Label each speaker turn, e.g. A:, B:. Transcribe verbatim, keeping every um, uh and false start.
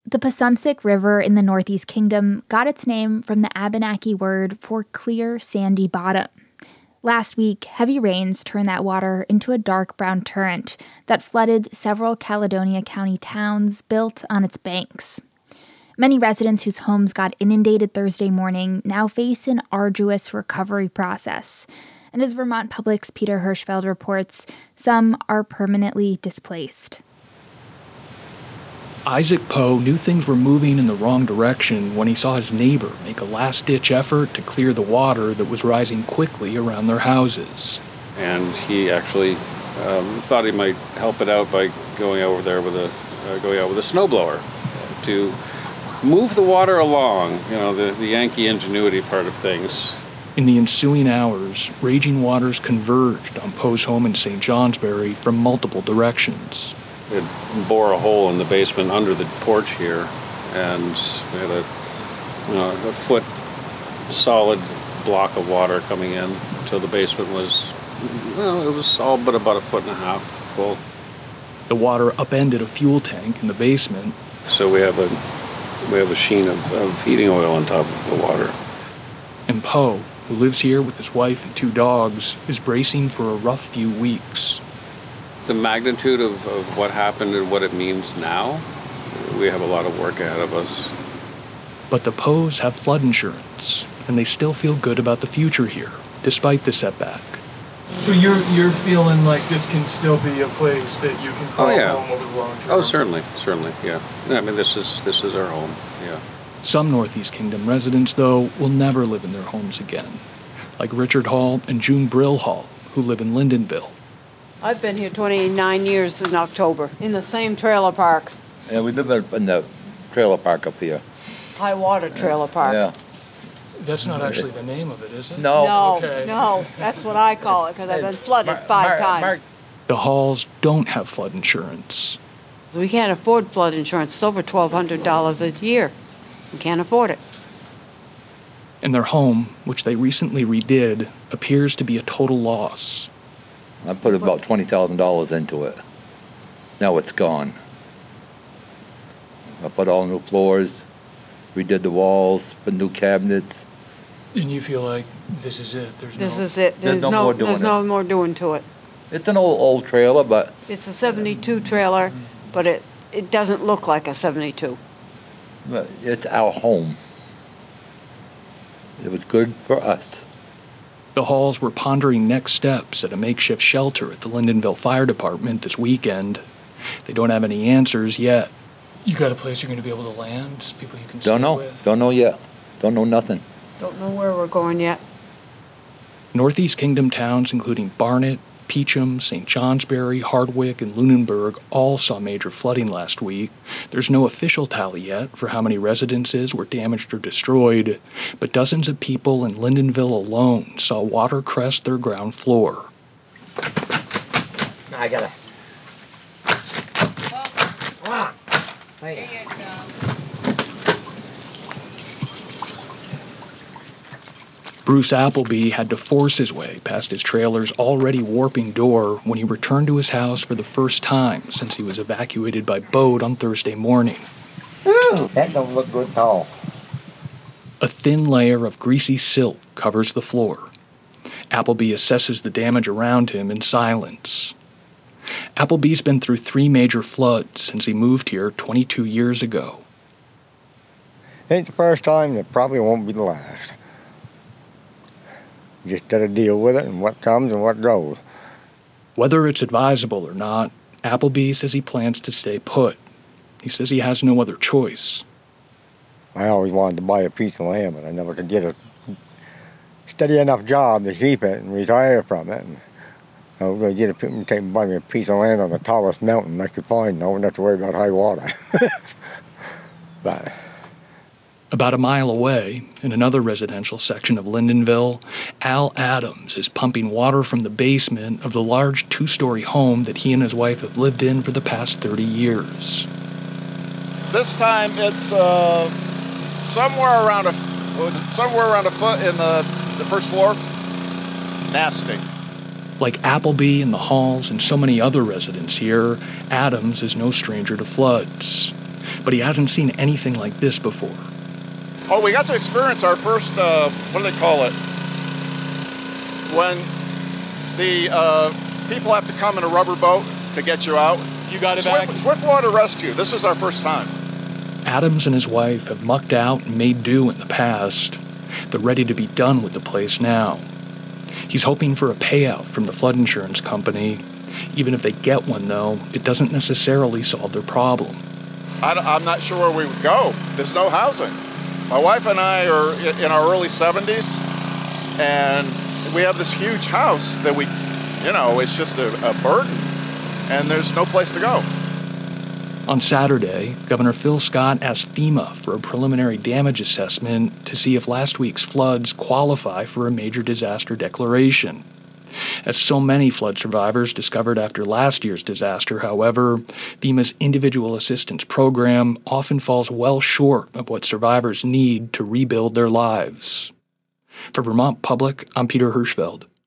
A: The Passumpsic River in the Northeast Kingdom got its name from the Abenaki word for clear, sandy bottom. Last week, heavy rains turned that water into a dark brown torrent that flooded several Caledonia County towns built on its banks. Many residents whose homes got inundated Thursday morning now face an arduous recovery process. And as Vermont Public's Peter Hirschfeld reports, some are permanently displaced.
B: Isaac Poe knew things were moving in the wrong direction when he saw his neighbor make a last-ditch effort to clear the water that was rising quickly around their houses.
C: And he actually um, thought he might help it out by going over there with a uh, going out with a snowblower to move the water along. You know, the, the Yankee ingenuity part of things.
B: In the ensuing hours, raging waters converged on Poe's home in Saint Johnsbury from multiple directions.
C: It bore a hole in the basement under the porch here, and we had a, you know, a foot solid block of water coming in until the basement was, well, it was all but about a foot and a half full.
B: The water upended a fuel tank in the basement.
C: So we have a we have a sheen of, of heating oil on top of the water.
B: And Poe, who lives here with his wife and two dogs, is bracing for a rough few weeks.
C: The magnitude of, of what happened and what it means now, we have a lot of work ahead of us.
B: But the Poes have flood insurance, and they still feel good about the future here, despite the setback.
D: So you're you're feeling like this can still be a place that you can call
C: oh, yeah.
D: home over the long term?
C: Oh, certainly, certainly, yeah. I mean, this is this is our home, yeah.
B: Some Northeast Kingdom residents, though, will never live in their homes again, like Richard Hall and June Brill Hall, who live in Lyndonville.
E: I've been here twenty-nine years in October, in the same trailer park.
F: Yeah, we live in the trailer park up here.
E: High water trailer park.
F: Yeah.
D: That's not actually the name of it, is it?
F: No.
E: No,
D: Okay.
E: no, that's what I call it, because I've been flooded five
F: Mar-
E: times.
F: Mar-
B: The Halls don't have flood insurance.
E: We can't afford flood insurance. It's over twelve hundred dollars a year. We can't afford it.
B: And their home, which they recently redid, appears to be a total loss.
F: I put about twenty thousand dollars into it. Now it's gone. I put all new floors, redid the walls, put new cabinets.
D: And you feel like this is it? There's
E: This
D: no...
E: is it.
F: There's
E: There's,
F: no
E: no,
F: more doing
E: there's
F: it.
E: no more doing to it.
F: It's an old, old trailer, but
E: It's a seventy-two trailer, but it, it doesn't look like a seventy-two.
F: but it's our home. It was good for us.
B: The Halls were pondering next steps at a makeshift shelter at the Lyndonville Fire Department this weekend. They don't have any answers yet.
D: You got a place you're going to be able to land? People you can
F: Don't
D: stay
F: know.
D: with?
F: Don't know yet. Don't know nothing.
E: Don't know where we're going yet.
B: Northeast Kingdom towns including Barnet, Peacham, Saint Johnsbury, Hardwick, and Lunenburg all saw major flooding last week. There's no official tally yet for how many residences were damaged or destroyed, but dozens of people in Lyndonville alone saw water crest their ground floor.
G: I gotta. Ah, hey.
B: Bruce Appleby had to force his way past his trailer's already warping door when he returned to his house for the first time since he was evacuated by boat on Thursday morning.
G: Ooh, that don't look good at all.
B: A thin layer of greasy silk covers the floor. Appleby assesses the damage around him in silence. Appleby's been through three major floods since he moved here twenty-two years ago.
G: Ain't the first time, it probably won't be the last. You just gotta deal with it and what comes and what goes.
B: Whether it's advisable or not, Appleby says he plans to stay put. He says he has no other choice.
G: I always wanted to buy a piece of land, but I never could get a steady enough job to keep it and retire from it. And I was going to get a, take, buy me a piece of land on the tallest mountain I could find. I wouldn't have to worry about high water. But
B: About a mile away, in another residential section of Lyndonville, Al Adams is pumping water from the basement of the large two-story home that he and his wife have lived in for the past thirty years.
H: This time it's uh, somewhere around a somewhere around a foot in the, the first floor. Nasty.
B: Like Appleby and the Halls and so many other residents here, Adams is no stranger to floods. but he hasn't seen anything like this before.
H: Oh, we got to experience our first, uh, what do they call it? When the uh, people have to come in a rubber boat to get you out.
D: You got it
H: Swift,
D: back?
H: Swiftwater Rescue. This was our first time.
B: Adams and his wife have mucked out and made do in the past. They're ready to be done with the place now. He's hoping for a payout from the flood insurance company. Even if they get one, though, it doesn't necessarily solve their problem.
H: I, I'm not sure where we would go. There's no housing. My wife and I are in our early seventies, and we have this huge house that we, you know, it's just a, a burden, and there's no place to go.
B: On Saturday, Governor Phil Scott asked FEMA for a preliminary damage assessment to see if last week's floods qualify for a major disaster declaration. As so many flood survivors discovered after last year's disaster, however, FEMA's individual assistance program often falls well short of what survivors need to rebuild their lives. For Vermont Public, I'm Peter Hirschfeld.